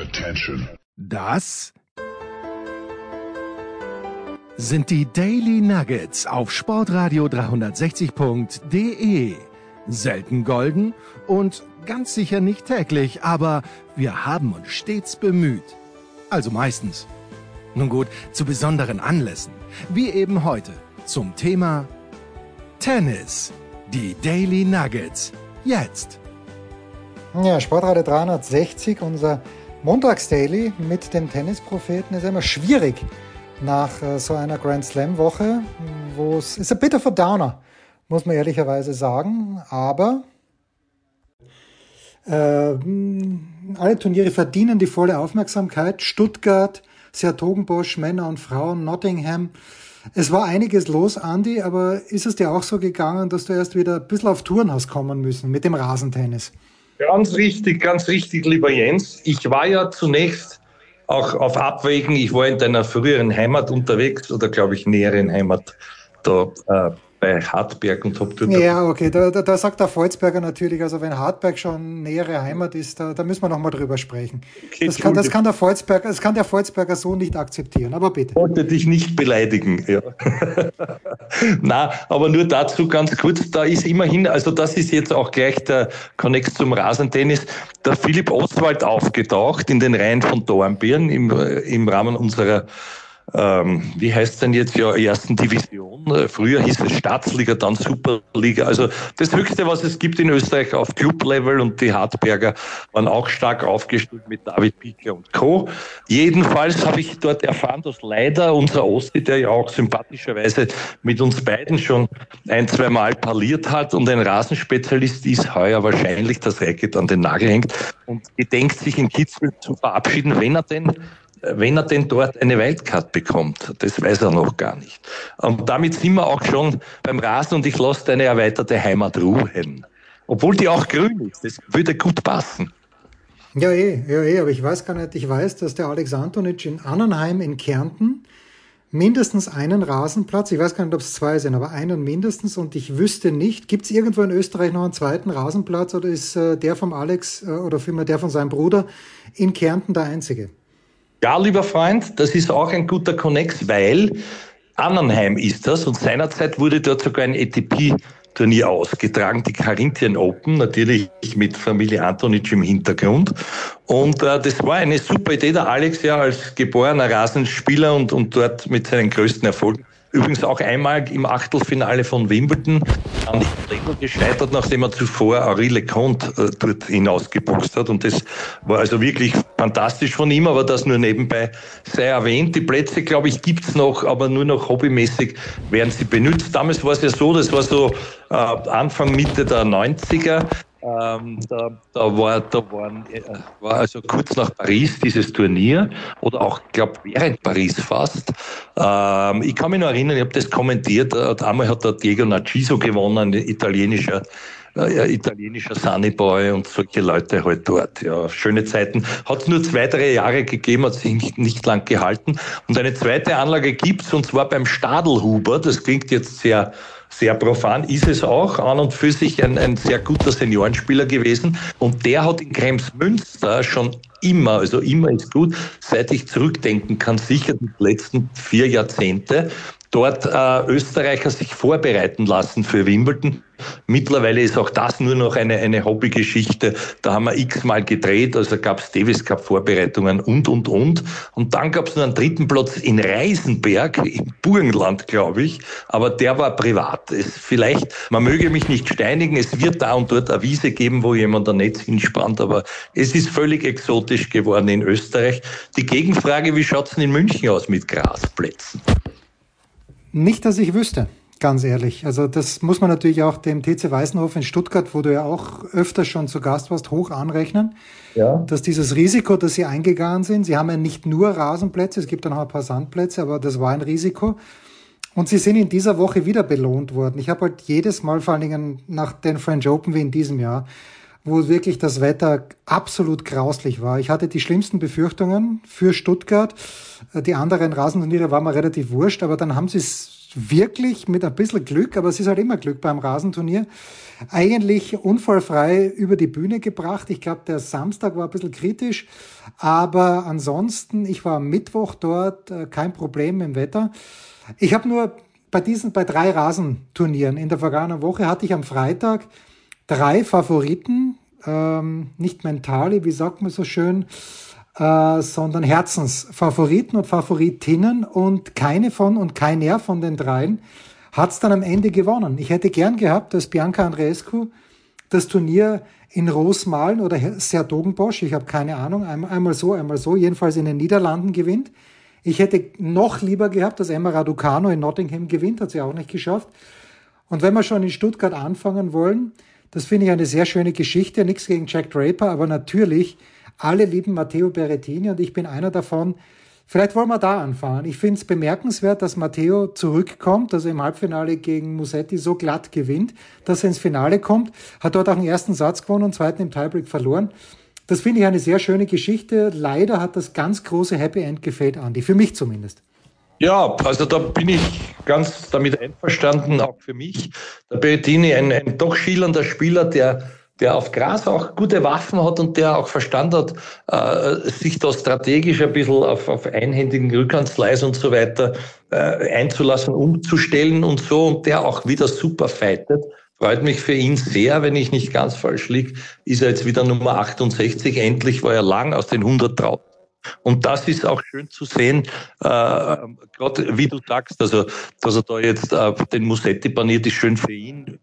Attention. Das sind die Daily Nuggets auf Sportradio 360.de. Selten golden und ganz sicher nicht täglich, aber wir haben uns stets bemüht. Also meistens. Nun gut, zu besonderen Anlässen, wie eben heute zum Thema Tennis. Die Daily Nuggets. Jetzt. Ja, Sportradio 360, unser Montags-Daily mit dem Tennispropheten, ist immer schwierig nach so einer Grand Slam-Woche, wo es ist ein bit of a downer, muss man ehrlicherweise sagen, aber alle Turniere verdienen die volle Aufmerksamkeit. Stuttgart, Sertogenbosch, Männer und Frauen, Nottingham. Es war einiges los, Andi, aber ist es dir auch so gegangen, dass du erst wieder ein bisschen auf Touren hast kommen müssen mit dem Rasentennis? Ganz richtig, lieber Jens. Ich war ja zunächst auch auf Abwägen. Ich war in deiner früheren Heimat unterwegs oder, glaube ich, näheren Heimat da bei Hartberg und habe dort... Ja, okay, da sagt der Volzberger natürlich, also wenn Hartberg schon nähere Heimat ist, da müssen wir nochmal drüber sprechen. Okay, das kann der Volzberger so nicht akzeptieren, aber bitte. Ich wollte dich nicht beleidigen, ja. Na, aber nur dazu ganz kurz, da ist immerhin, also das ist jetzt auch gleich der Konnex zum Rasentennis, der Philipp Oswald aufgetaucht in den Reihen von Dornbirn im Rahmen unserer wie heißt es denn jetzt, ja, ersten Division. Früher hieß es Staatsliga, dann Superliga. Also das Höchste, was es gibt in Österreich auf Club-Level, und die Hartberger waren auch stark aufgestiegen mit David Pichler und Co. Jedenfalls habe ich dort erfahren, dass leider unser Ossi, der ja auch sympathischerweise mit uns beiden schon ein, zwei Mal parliert hat und ein Rasenspezialist ist, heuer wahrscheinlich das Racket an den Nagel hängt und gedenkt sich in Kitzbühel zu verabschieden, wenn er denn dort eine Wildcard bekommt. Das weiß er noch gar nicht. Und damit sind wir auch schon beim Rasen und ich lasse deine erweiterte Heimat ruhen. Obwohl die auch grün ist. Das würde gut passen. Ja, aber ich weiß gar nicht. Ich weiß, dass der Alex Antonic in Annenheim in Kärnten mindestens einen Rasenplatz, ich weiß gar nicht, ob es zwei sind, aber einen mindestens, und ich wüsste nicht, gibt es irgendwo in Österreich noch einen zweiten Rasenplatz oder ist der vom Alex oder vielmehr der von seinem Bruder in Kärnten der einzige? Ja, lieber Freund, das ist auch ein guter Konnex, weil Annenheim ist das und seinerzeit wurde dort sogar ein ATP-Turnier ausgetragen, die Carinthian Open, natürlich mit Familie Antonic im Hintergrund. Und das war eine super Idee, der Alex ja als geborener Rasenspieler und dort mit seinen größten Erfolgen. Übrigens auch einmal im Achtelfinale von Wimbledon an die Trainer gescheitert, nachdem er zuvor Henri Leconte dort hinausgeboxt hat. Und das war also wirklich fantastisch von ihm, aber das nur nebenbei sei erwähnt. Die Plätze, glaube ich, gibt's noch, aber nur noch hobbymäßig werden sie benutzt. Damals war es ja so, das war so Anfang, Mitte der 90er. War also kurz nach Paris dieses Turnier oder auch, glaube während Paris fast. Ich kann mich noch erinnern, ich habe das kommentiert. Einmal hat der Diego Narciso gewonnen, ein italienischer Sunnyboy und solche Leute halt dort. Ja, schöne Zeiten. Hat es nur 2-3 Jahre gegeben, hat sich nicht lang gehalten. Und eine zweite Anlage gibt's, und zwar beim Stadelhuber. Das klingt jetzt sehr profan, ist es auch, an und für sich ein sehr guter Seniorenspieler gewesen. Und der hat in Kremsmünster schon immer ist gut, seit ich zurückdenken kann, sicher die letzten 4 Jahrzehnte, dort Österreicher sich vorbereiten lassen für Wimbledon. Mittlerweile ist auch das nur noch eine Hobbygeschichte. Da haben wir x-mal gedreht, also gab es Davis Cup Vorbereitungen und. Und dann gab es noch einen dritten Platz in Reisenberg, im Burgenland, glaube ich, aber der war privat. Man möge mich nicht steinigen, es wird da und dort eine Wiese geben, wo jemand ein Netz hinspannt, aber es ist völlig exotisch geworden in Österreich. Die Gegenfrage, wie schaut's denn in München aus mit Grasplätzen? Nicht, dass ich wüsste, ganz ehrlich. Also das muss man natürlich auch dem TC Weißenhof in Stuttgart, wo du ja auch öfter schon zu Gast warst, hoch anrechnen. Ja. Dass dieses Risiko, das sie eingegangen sind, sie haben ja nicht nur Rasenplätze, es gibt dann auch ein paar Sandplätze, aber das war ein Risiko. Und sie sind in dieser Woche wieder belohnt worden. Ich habe halt jedes Mal, vor allen Dingen nach den French Open wie in diesem Jahr, wo wirklich das Wetter absolut grauslich war. Ich hatte die schlimmsten Befürchtungen für Stuttgart. Die anderen Rasenturniere waren mir relativ wurscht, aber dann haben sie es wirklich mit ein bisschen Glück, aber es ist halt immer Glück beim Rasenturnier, eigentlich unfallfrei über die Bühne gebracht. Ich glaube, der Samstag war ein bisschen kritisch, aber ansonsten, ich war am Mittwoch dort, kein Problem im Wetter. Ich habe nur bei 3 Rasenturnieren in der vergangenen Woche hatte ich am Freitag 3 Favoriten, nicht mentale, wie sagt man so schön, sondern Herzensfavoriten und Favoritinnen und keiner von den dreien hat es dann am Ende gewonnen. Ich hätte gern gehabt, dass Bianca Andreescu das Turnier in Rosmalen oder Sertogenbosch, ich habe keine Ahnung, einmal so, jedenfalls in den Niederlanden gewinnt. Ich hätte noch lieber gehabt, dass Emma Raducanu in Nottingham gewinnt, hat sie auch nicht geschafft. Und wenn wir schon in Stuttgart anfangen wollen, das finde ich eine sehr schöne Geschichte, nichts gegen Jack Draper, aber natürlich, alle lieben Matteo Berrettini und ich bin einer davon. Vielleicht wollen wir da anfangen. Ich finde es bemerkenswert, dass Matteo zurückkommt, dass er im Halbfinale gegen Musetti so glatt gewinnt, dass er ins Finale kommt, hat dort auch den ersten Satz gewonnen und den zweiten im Tiebreak verloren. Das finde ich eine sehr schöne Geschichte. Leider hat das ganz große Happy End gefehlt, Andi, für mich zumindest. Ja, also da bin ich ganz damit einverstanden, auch für mich. Der Berrettini, ein doch schillernder Spieler, der auf Gras auch gute Waffen hat und der auch verstanden hat, sich da strategisch ein bisschen auf einhändigen Rückhandslice und so weiter einzulassen, umzustellen und so, und der auch wieder super fightet. Freut mich für ihn sehr, wenn ich nicht ganz falsch liege, ist er jetzt wieder Nummer 68. Endlich war er lang aus den 100 drauf. Und das ist auch schön zu sehen, gerade wie du sagst, also dass er da jetzt den Musetti paniert, ist schön für ihn.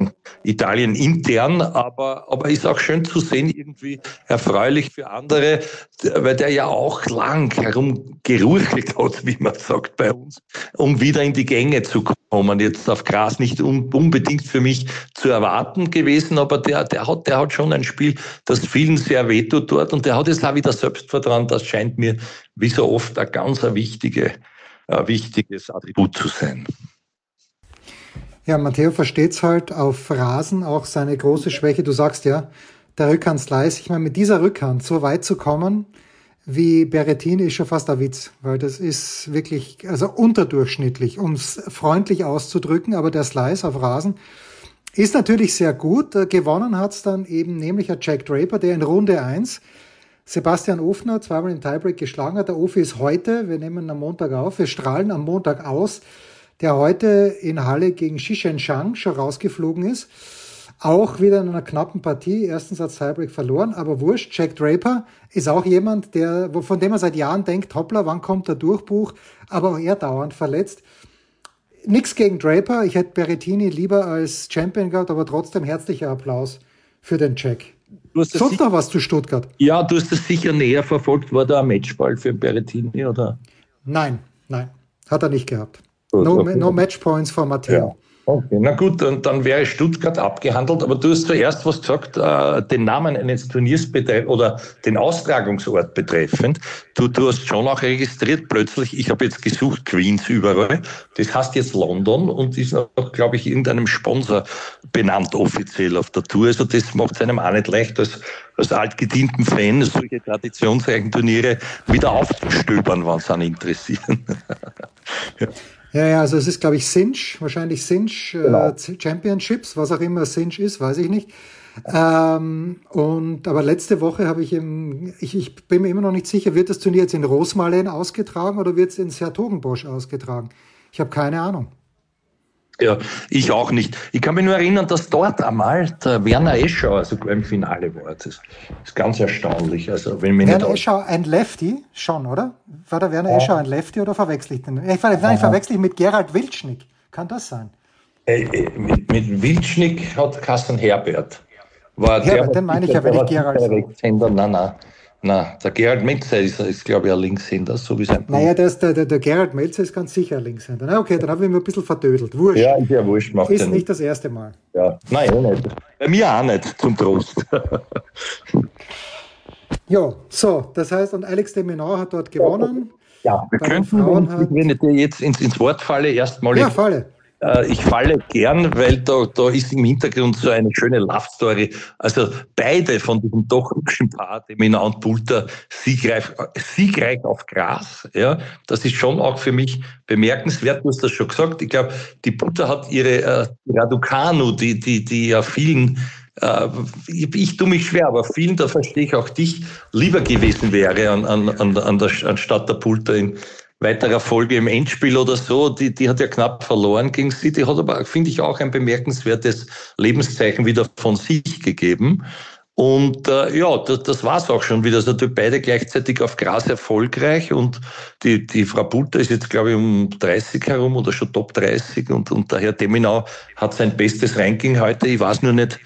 Italien intern, aber ist auch schön zu sehen, irgendwie erfreulich für andere, weil der ja auch lang herumgerurchelt hat, wie man sagt bei uns, um wieder in die Gänge zu kommen. Jetzt auf Gras nicht unbedingt für mich zu erwarten gewesen, aber der hat schon ein Spiel, das vielen sehr wehtut dort, und der hat jetzt auch wieder Selbstvertrauen. Das scheint mir wie so oft ein ganz wichtiges Attribut zu sein. Ja, Matteo versteht's halt auf Rasen, auch seine große Schwäche. Du sagst ja, der Rückhandslice. Ich meine, mit dieser Rückhand so weit zu kommen wie Berrettini ist schon fast ein Witz, weil das ist wirklich, also unterdurchschnittlich, um es freundlich auszudrücken, aber der Slice auf Rasen ist natürlich sehr gut. Gewonnen hat's dann eben nämlich ein Jack Draper, der in Runde 1 Sebastian Ofner zweimal im Tiebreak geschlagen hat. Der Ofi ist heute, wir nehmen am Montag auf, wir strahlen am Montag aus, der heute in Halle gegen Xishen Zhang schon rausgeflogen ist. Auch wieder in einer knappen Partie, ersten Satz Tiebreak verloren, aber wurscht. Jack Draper ist auch jemand, von dem man seit Jahren denkt, hoppla, wann kommt der Durchbruch? Aber auch er dauernd verletzt. Nix gegen Draper, ich hätte Berrettini lieber als Champion gehabt, aber trotzdem herzlicher Applaus für den Jack. Sonst noch was zu Stuttgart? Ja, du hast das sicher näher verfolgt. War da ein Matchball für Berrettini, oder? Nein, hat er nicht gehabt. No Matchpoints für Matteo. Ja. Okay, na gut, dann wäre Stuttgart abgehandelt, aber du hast zuerst was gesagt, den Namen eines Turniers oder den Austragungsort betreffend. Du hast schon auch registriert, plötzlich, ich habe jetzt gesucht, Queens überall, das heißt jetzt London und ist auch, glaube ich, irgendeinem Sponsor benannt offiziell auf der Tour, also das macht es einem auch nicht leicht, als altgedienten Fan solche traditionsreichen Turniere wieder aufzustöbern, wenn es einen interessieren. Ja. Ja, also es ist, glaube ich, wahrscheinlich Cinch, genau. Championships, was auch immer Cinch ist, weiß ich nicht. Aber letzte Woche habe ich bin mir immer noch nicht sicher, wird das Turnier jetzt in Rosmalen ausgetragen oder wird es in Sertogenbosch ausgetragen? Ich habe keine Ahnung. Ja, ich auch nicht. Ich kann mich nur erinnern, dass dort einmal der Werner Eschauer sogar im Finale war. Das ist ganz erstaunlich. Also, wenn Werner Eschauer ein Lefty? Schon, oder? War der Werner Eschauer ein Lefty oder verwechsel ich den? Ich verwechsel ich mit Gerald Wildschnick. Kann das sein? Mit Wildschnick hat Carsten Herbert. Den meine ich ja, wenn ich Gerald sage. Nein, der Gerald Melzer ist glaube ich, ein Linkshänder, so wie sein Bruder. Naja, der Gerald Melzer ist ganz sicher ein Linkshänder. Na okay, dann habe ich mich ein bisschen verdödelt. Wurscht. Ja, ist ja wurscht. Ist nicht das erste Mal. Ja, nein, auch nicht. Bei mir auch nicht, zum Trost. Ja, so, das heißt, und Alex de Minaur hat dort gewonnen. Ja, wir könnten, wenn ich dir jetzt ins Wort falle, erstmal... Ja, falle. Ich falle gern, weil da ist im Hintergrund so eine schöne Love Story. Also beide von diesem doch hübschen Paar, Demina und Poulter, siegreich auf Gras. Ja, das ist schon auch für mich bemerkenswert. Du hast das schon gesagt. Ich glaube, die Poulter hat ihre Raducanu, die ja vielen ich tue mich schwer, aber vielen, da verstehe ich auch dich, lieber gewesen wäre anstatt der Poulter in weiterer Folge im Endspiel oder so. Die hat ja knapp verloren gegen sie. Die hat aber, finde ich, auch ein bemerkenswertes Lebenszeichen wieder von sich gegeben. Und das war's auch schon wieder. Also beide gleichzeitig auf Gras erfolgreich und die Frau Poulter ist jetzt, glaube ich, um 30 herum oder schon Top 30 und der Herr Deminau hat sein bestes Ranking heute. Ich weiß nur nicht,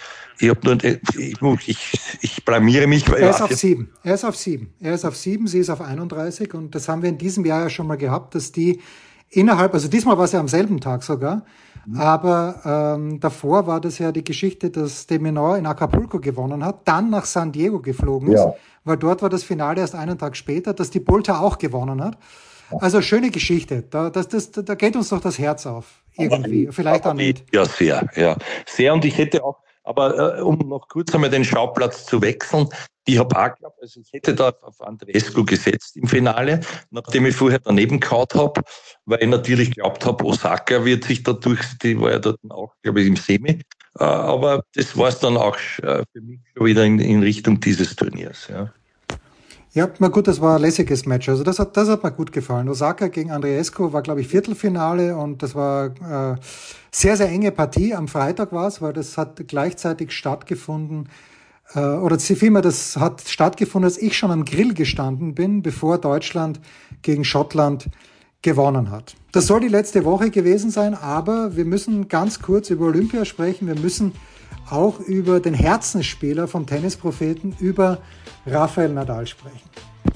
ich blamiere mich. Weil er ist auf 7. Er ist auf 7, sie ist auf 31 und das haben wir in diesem Jahr ja schon mal gehabt, dass die also diesmal war es ja am selben Tag sogar, aber davor war das ja die Geschichte, dass de Minaur in Acapulco gewonnen hat, dann nach San Diego geflogen ist, weil dort war das Finale erst einen Tag später, dass die Poulter auch gewonnen hat. Also schöne Geschichte, da geht uns doch das Herz auf, irgendwie, vielleicht auch nicht. Ja, sehr, ja. Sehr und ich hätte auch, aber um noch kurz einmal den Schauplatz zu wechseln, ich habe auch geglaubt, also ich hätte da auf Andreescu gesetzt im Finale, nachdem ich vorher daneben gehauen habe, weil ich natürlich geglaubt habe, Osaka wird sich dadurch, die war ja dort auch, glaube ich, im Semi, aber das war es dann auch für mich schon wieder in Richtung dieses Turniers. Ja, na gut, das war ein lässiges Match. Also das hat mir gut gefallen. Osaka gegen Andreescu war, glaube ich, Viertelfinale und das war sehr, sehr enge Partie. Am Freitag war es, weil das hat gleichzeitig stattgefunden, oder vielmehr, das hat stattgefunden, als ich schon am Grill gestanden bin, bevor Deutschland gegen Schottland gewonnen hat. Das soll die letzte Woche gewesen sein, aber wir müssen ganz kurz über Olympia sprechen. Wir müssen auch über den Herzensspieler vom Tennispropheten, über Rafael Nadal sprechen.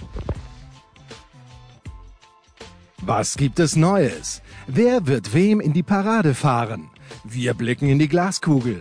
Was gibt es Neues? Wer wird wem in die Parade fahren? Wir blicken in die Glaskugel.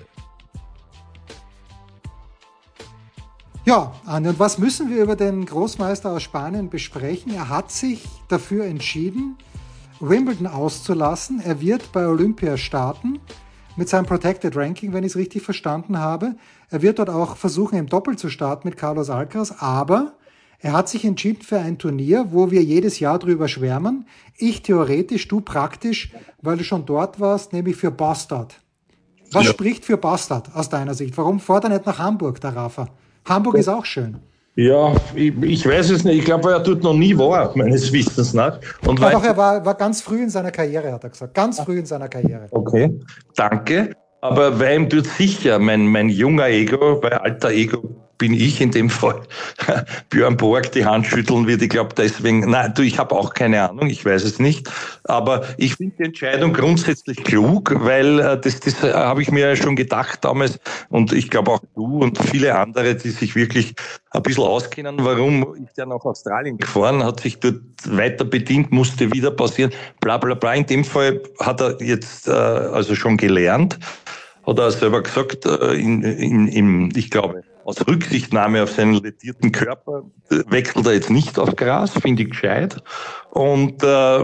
Ja, Andi, und was müssen wir über den Großmeister aus Spanien besprechen? Er hat sich dafür entschieden, Wimbledon auszulassen. Er wird bei Olympia starten mit seinem Protected Ranking, wenn ich es richtig verstanden habe. Er wird dort auch versuchen, im Doppel zu starten mit Carlos Alcaraz, aber er hat sich entschieden für ein Turnier, wo wir jedes Jahr drüber schwärmen. Ich theoretisch, du praktisch, weil du schon dort warst, nämlich für Bastard. Was spricht für Bastard aus deiner Sicht? Warum fährt er nicht nach Hamburg, der Rafa? Hamburg ist auch schön. Ja, ich weiß es nicht. Ich glaube, er dort noch nie war, meines Wissens nach. Und doch, er war ganz früh in seiner Karriere, hat er gesagt. Ganz früh in seiner Karriere. Okay, danke. Aber weil ihm tut sicher mein junger Ego, weil alter Ego bin ich in dem Fall, Björn Borg die Hand schütteln wird. Ich glaube deswegen, ich habe auch keine Ahnung, ich weiß es nicht. Aber ich finde die Entscheidung grundsätzlich klug, weil das habe ich mir ja schon gedacht damals und ich glaube auch du und viele andere, die sich wirklich ein bisschen auskennen, warum ist der nach Australien gefahren, hat sich dort weiter bedient, musste wieder passieren, bla bla bla. In dem Fall hat er jetzt also schon gelernt, hat er selber gesagt, ich glaube, aus Rücksichtnahme auf seinen ledierten Körper wechselt er jetzt nicht auf Gras, finde ich gescheit. Und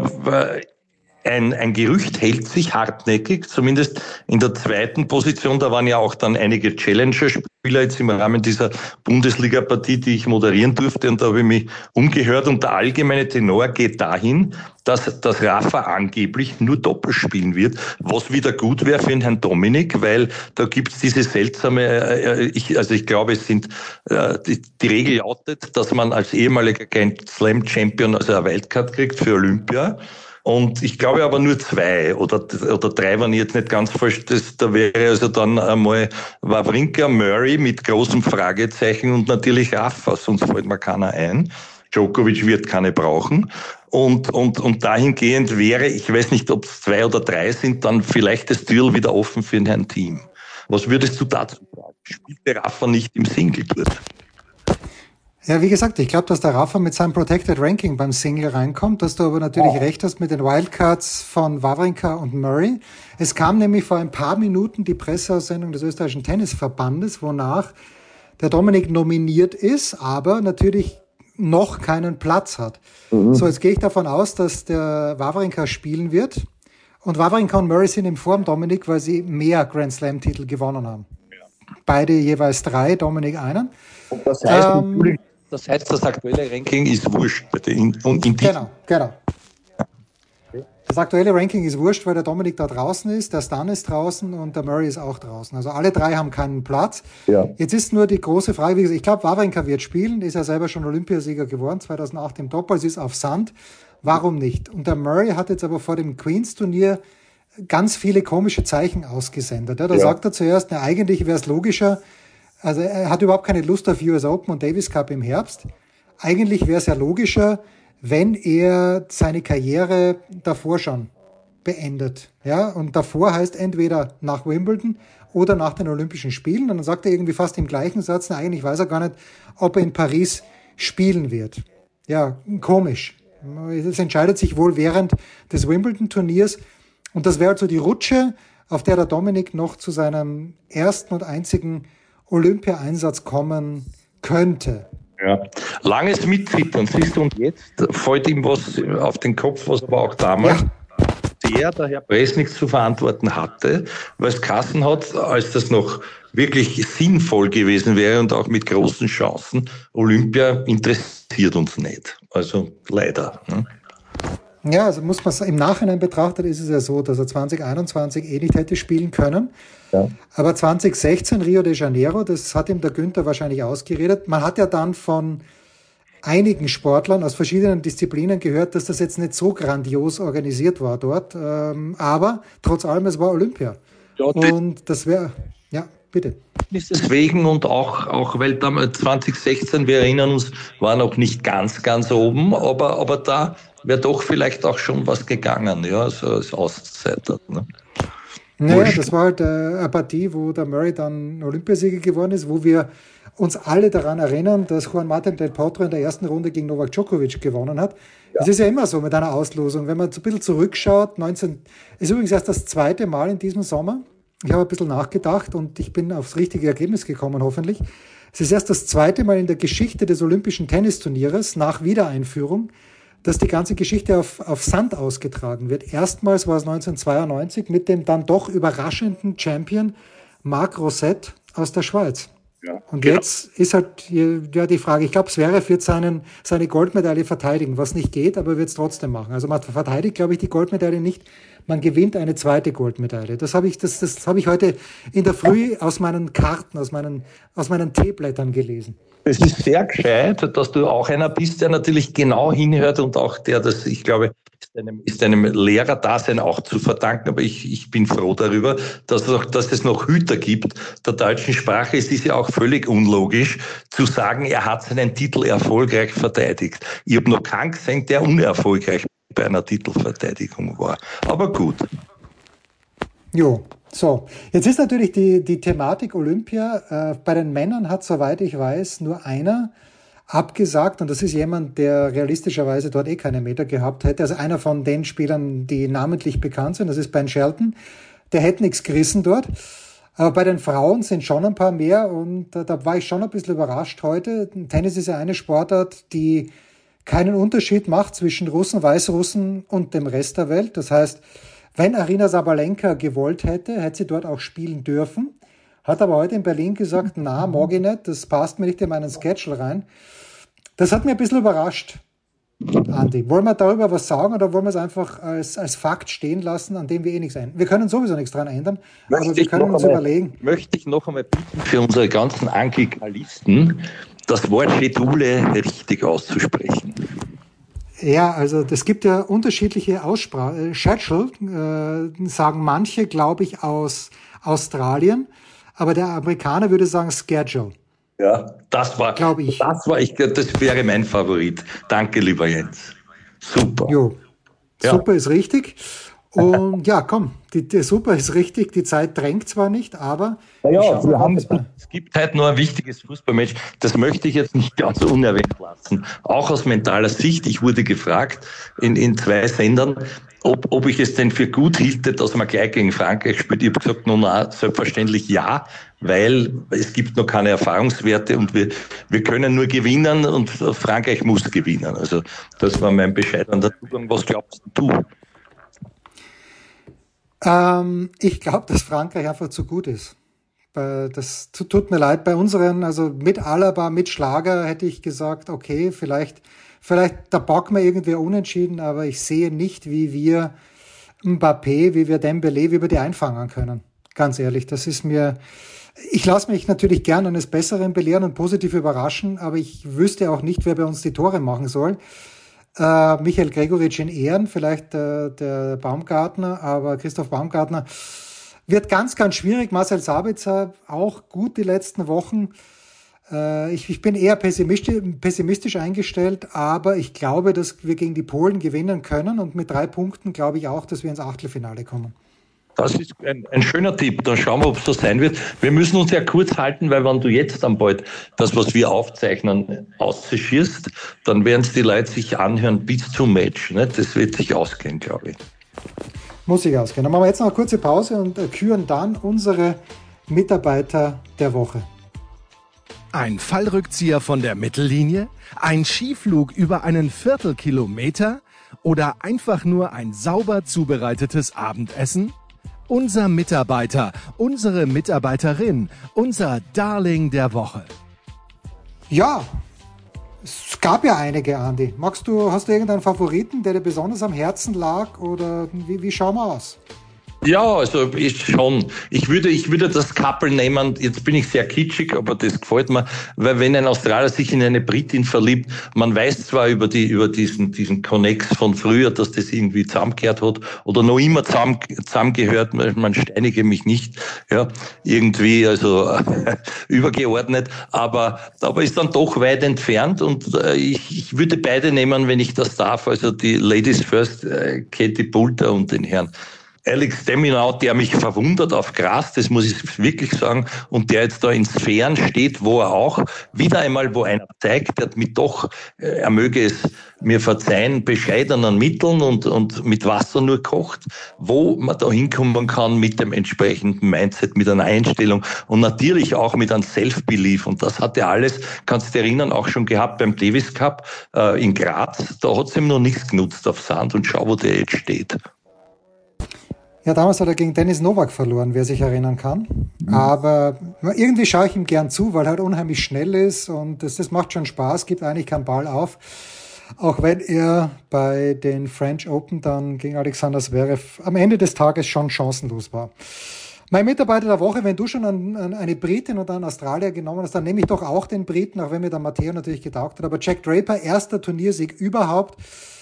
ein Gerücht hält sich hartnäckig, zumindest in der zweiten Position. Da waren ja auch dann einige Challenger-Spieler jetzt im Rahmen dieser Bundesliga-Partie, die ich moderieren durfte. Und da habe ich mich umgehört. Und der allgemeine Tenor geht dahin, dass Rafa angeblich nur Doppel spielen wird, was wieder gut wäre für den Herrn Dominik, weil da gibt's diese seltsame, ich glaube, es sind die Regel lautet, dass man als ehemaliger Grand Slam Champion also eine Wildcard kriegt für Olympia. Und ich glaube aber nur 2 oder 3, wenn ich jetzt nicht ganz falsch, da wäre also dann einmal Wawrinka, Murray mit großem Fragezeichen und natürlich Rafa, sonst fällt mir keiner ein. Djokovic wird keine brauchen. Und dahingehend wäre, ich weiß nicht, ob es 2 oder 3 sind, dann vielleicht das Duell wieder offen für ein Team. Was würdest du dazu sagen? Spielt der Rafa nicht im Single dort? Ja, wie gesagt, ich glaube, dass der Rafa mit seinem Protected Ranking beim Single reinkommt, dass du aber natürlich recht hast mit den Wildcards von Wawrinka und Murray. Es kam nämlich vor ein paar Minuten die Presseaussendung des österreichischen Tennisverbandes, wonach der Dominik nominiert ist, aber natürlich noch keinen Platz hat. So, jetzt gehe ich davon aus, dass der Wawrinka spielen wird Und Wawrinka und Murray sind im Form, Dominik, weil sie mehr Grand Slam-Titel gewonnen haben. Ja. Beide jeweils 3, Dominik einen. Und das heißt, das aktuelle Ranking ist wurscht. Genau. Das aktuelle Ranking ist wurscht, weil der Dominik da draußen ist, der Stan ist draußen und der Murray ist auch draußen. Also alle 3 haben keinen Platz. Ja. Jetzt ist nur die große Frage, wie gesagt, ich glaube, Wawrinka wird spielen, ist ja selber schon Olympiasieger geworden, 2008 im Doppel, es ist auf Sand. Warum nicht? Und der Murray hat jetzt aber vor dem Queens-Turnier ganz viele komische Zeichen ausgesendet. Ja, da sagt er zuerst, eigentlich wäre es logischer, also er hat überhaupt keine Lust auf US Open und Davis Cup im Herbst. Eigentlich wäre es ja logischer, wenn er seine Karriere davor schon beendet. Ja, und davor heißt entweder nach Wimbledon oder nach den Olympischen Spielen. Und dann sagt er irgendwie fast im gleichen Satz, eigentlich weiß er gar nicht, ob er in Paris spielen wird. Ja, komisch. Es entscheidet sich wohl während des Wimbledon-Turniers. Und das wäre also die Rutsche, auf der der Dominik noch zu seinem ersten und einzigen Olympia-Einsatz kommen könnte. Ja, langes Mitzittern, siehst du, und jetzt fällt ihm was auf den Kopf, was aber auch damals der Herr Presnik zu verantworten hatte, weil es Kassen hat, als das noch wirklich sinnvoll gewesen wäre und auch mit großen Chancen. Olympia interessiert uns nicht. Also leider. Ne? Ja, also muss man im Nachhinein betrachtet, ist es ja so, dass er 2021 nicht hätte spielen können. Ja. Aber 2016 Rio de Janeiro, das hat ihm der Günther wahrscheinlich ausgeredet. Man hat ja dann von einigen Sportlern aus verschiedenen Disziplinen gehört, dass das jetzt nicht so grandios organisiert war dort. Aber trotz allem, es war Olympia. Ja, und das wäre, ja, bitte. Deswegen und auch weil damals 2016, wir erinnern uns, war noch nicht ganz oben, aber da wäre doch vielleicht auch schon was gegangen, ja, so als Auszeiter. Ne? Naja, das war halt eine Partie, wo der Murray dann Olympiasieger geworden ist, wo wir uns alle daran erinnern, dass Juan Martín del Potro in der ersten Runde gegen Novak Djokovic gewonnen hat. Es ist ja immer so mit einer Auslosung. Wenn man so ein bisschen zurückschaut, ist übrigens erst das 2. Mal in diesem Sommer. Ich habe ein bisschen nachgedacht und ich bin aufs richtige Ergebnis gekommen, hoffentlich. Es ist erst das 2. Mal in der Geschichte des Olympischen Tennisturnieres nach Wiedereinführung, dass die ganze Geschichte auf Sand ausgetragen wird. Erstmals war es 1992 mit dem dann doch überraschenden Champion Marc Rosset aus der Schweiz. Ja, und jetzt ist halt die Frage, ich glaube, Zverev wird seine Goldmedaille verteidigen, was nicht geht, aber wird es trotzdem machen. Also man verteidigt, glaube ich, die Goldmedaille nicht, man gewinnt eine zweite Goldmedaille. Das habe ich heute in der Früh aus meinen Karten, aus meinen Teeblättern gelesen. Es ist sehr gescheit, dass du auch einer bist, der natürlich genau hinhört und auch ich glaube, ist deinem Lehrerdasein auch zu verdanken. Aber ich bin froh darüber, dass es noch Hüter gibt der deutschen Sprache. Es ist ja auch völlig unlogisch zu sagen, er hat seinen Titel erfolgreich verteidigt. Ich habe noch keinen gesehen, der unerfolgreich bei einer Titelverteidigung war. Aber gut. Jo. So, jetzt ist natürlich die Thematik Olympia. Bei den Männern hat, soweit ich weiß, nur einer abgesagt und das ist jemand, der realistischerweise dort keine Meter gehabt hätte. Also einer von den Spielern, die namentlich bekannt sind, das ist Ben Shelton. Der hätte nichts gerissen dort. Aber bei den Frauen sind schon ein paar mehr und da war ich schon ein bisschen überrascht heute. Tennis ist ja eine Sportart, die keinen Unterschied macht zwischen Russen, Weißrussen und dem Rest der Welt. Das heißt, wenn Aryna Sabalenka gewollt hätte sie dort auch spielen dürfen. Hat aber heute in Berlin gesagt, mag ich nicht, das passt mir nicht in meinen Schedule rein. Das hat mich ein bisschen überrascht, Andi. Wollen wir darüber was sagen oder wollen wir es einfach als Fakt stehen lassen, an dem wir nichts ändern? Wir können sowieso nichts dran ändern, aber wir können uns überlegen. Möchte ich noch einmal bitten, für unsere ganzen Anglikalisten das Wort Schedule richtig auszusprechen. Ja, also es gibt ja unterschiedliche Aussprachen. Schedule sagen manche, glaube ich, aus Australien, aber der Amerikaner würde sagen Schedule. Ja, das wäre mein Favorit. Danke, lieber Jens. Super. Jo, super ist richtig. Und ja, komm, die Super ist richtig. Die Zeit drängt zwar nicht, aber es gibt halt nur ein wichtiges Fußballmatch. Das möchte ich jetzt nicht ganz unerwähnt lassen. Auch aus mentaler Sicht. Ich wurde gefragt in 2 Sendern, ob ich es denn für gut hielte, dass man gleich gegen Frankreich spielt. Ich habe gesagt, na, selbstverständlich ja, weil es gibt noch keine Erfahrungswerte und wir können nur gewinnen und Frankreich muss gewinnen. Also das war mein bescheidener Zugang. Was glaubst du? Ich glaube, dass Frankreich einfach zu gut ist. Das tut mir leid. Bei unseren, also mit Alaba, mit Schlager hätte ich gesagt, okay, vielleicht da packen wir irgendwie unentschieden, aber ich sehe nicht, wie wir Mbappé, wie wir Dembélé, wie wir die einfangen können. Ganz ehrlich, ich lasse mich natürlich gern eines Besseren belehren und positiv überraschen, aber ich wüsste auch nicht, wer bei uns die Tore machen soll. Michael Gregoritsch in Ehren, vielleicht der Baumgartner, aber Christoph Baumgartner wird ganz, ganz schwierig. Marcel Sabitzer auch gut die letzten Wochen. Ich bin eher pessimistisch eingestellt, aber ich glaube, dass wir gegen die Polen gewinnen können und mit 3 Punkten glaube ich auch, dass wir ins Achtelfinale kommen. Das ist ein schöner Tipp. Dann schauen wir, ob es so sein wird. Wir müssen uns ja kurz halten, weil wenn du jetzt dann bald das, was wir aufzeichnen, ausschießt, dann werden es die Leute sich anhören bis zum Match. Ne? Das wird sich ausgehen, glaube ich. Muss sich ausgehen. Dann machen wir jetzt noch eine kurze Pause und küren dann unsere Mitarbeiter der Woche. Ein Fallrückzieher von der Mittellinie? Ein Skiflug über einen Viertelkilometer? Oder einfach nur ein sauber zubereitetes Abendessen? Unser Mitarbeiter, unsere Mitarbeiterin, unser Darling der Woche. Ja, es gab ja einige, Andi. Hast du irgendeinen Favoriten, der dir besonders am Herzen lag? Oder wie schauen wir aus? Ja, also ich schon. Ich würde das Couple nehmen, jetzt bin ich sehr kitschig, aber das gefällt mir, weil wenn ein Australier sich in eine Britin verliebt, man weiß zwar über diesen Connex von früher, dass das irgendwie zusammengehört hat oder noch immer zusammengehört, man steinige mich nicht, ja, irgendwie, also übergeordnet, aber ist dann doch weit entfernt und ich würde beide nehmen, wenn ich das darf, also die Ladies First, Katie Boulter und den Herrn Alex de Minaur, der mich verwundert auf Gras, das muss ich wirklich sagen, und der jetzt da in Sphären steht, wo er auch wieder einmal, wo einer zeigt, der mit doch, er möge es mir verzeihen, bescheidenen Mitteln und mit Wasser nur kocht, wo man da hinkommen kann mit dem entsprechenden Mindset, mit einer Einstellung und natürlich auch mit einem Self-Belief. Und das hat er alles, kannst du dich erinnern, auch schon gehabt beim Davis Cup in Graz. Da hat es ihm noch nichts genutzt auf Sand und schau, wo der jetzt steht. Ja, damals hat er gegen Dennis Novak verloren, wer sich erinnern kann. Aber irgendwie schaue ich ihm gern zu, weil er halt unheimlich schnell ist und das macht schon Spaß, gibt eigentlich keinen Ball auf. Auch wenn er bei den French Open dann gegen Alexander Zverev am Ende des Tages schon chancenlos war. Mein Mitarbeiter der Woche, wenn du schon eine Britin und einen Australier genommen hast, dann nehme ich doch auch den Briten, auch wenn mir der Matteo natürlich getaugt hat. Aber Jack Draper, erster Turniersieg überhaupt.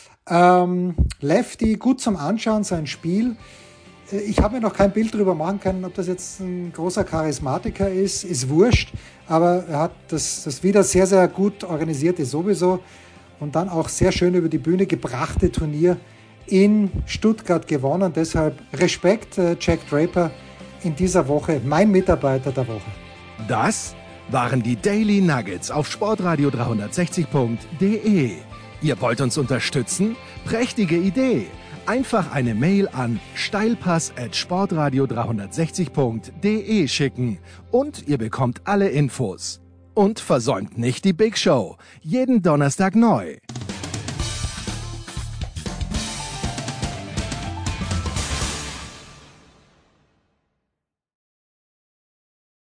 Lefty, gut zum Anschauen, sein Spiel. Ich habe mir noch kein Bild darüber machen können, ob das jetzt ein großer Charismatiker ist wurscht, aber er hat das wieder sehr, sehr gut organisierte sowieso und dann auch sehr schön über die Bühne gebrachte Turnier in Stuttgart gewonnen. Deshalb Respekt, Jack Draper, in dieser Woche mein Mitarbeiter der Woche. Das waren die Daily Nuggets auf sportradio360.de. Ihr wollt uns unterstützen? Prächtige Idee! Einfach eine Mail an steilpass@sportradio360.de schicken und ihr bekommt alle Infos. Und versäumt nicht die Big Show. Jeden Donnerstag neu.